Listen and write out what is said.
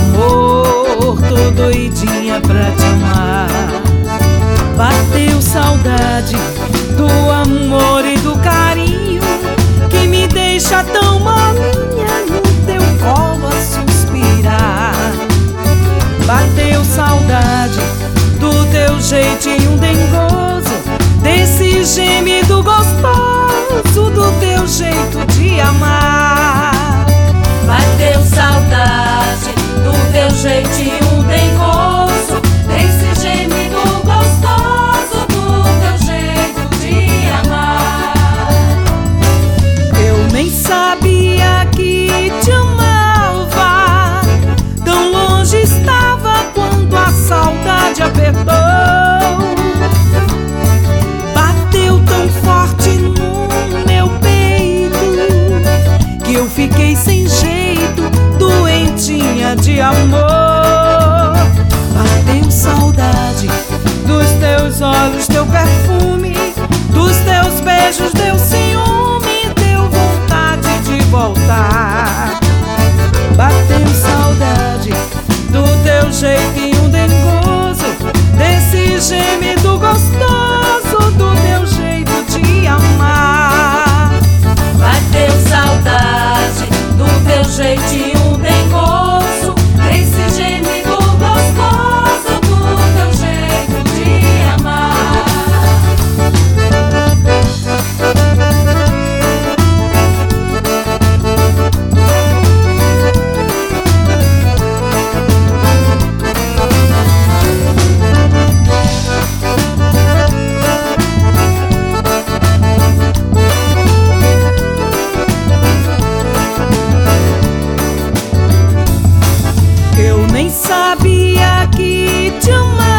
amor, tô doidinha pra te amar. Bateu saudade do amor e do carinho que me deixa tão molinha no teu colo a suspirar. Bateu saudade do teu jeitinho dengoso, desse gemido gostoso, do teu jeito de amar. Bateu saudade do teu jeitinho dengoso, desse gemido gostoso, do teu jeito de amar. Eu nem sabia que te amava, tão longe estava quando a saudade apertou. Bateu tão forte no meu peito que eu fiquei sem jeito, doentinha de amor. Bateu saudade dos teus olhos, teu perfume, dos teus beijos, deu ciúme, deu vontade de voltar. Bateu saudade do teu jeitinho dengoso, desse gemido gostoso, do teu jeito de amar. Bateu saudade do teu jeitinho dengoso, desse gemido gostoso, do teu jeito de amar. Eu nem sabia que te amava,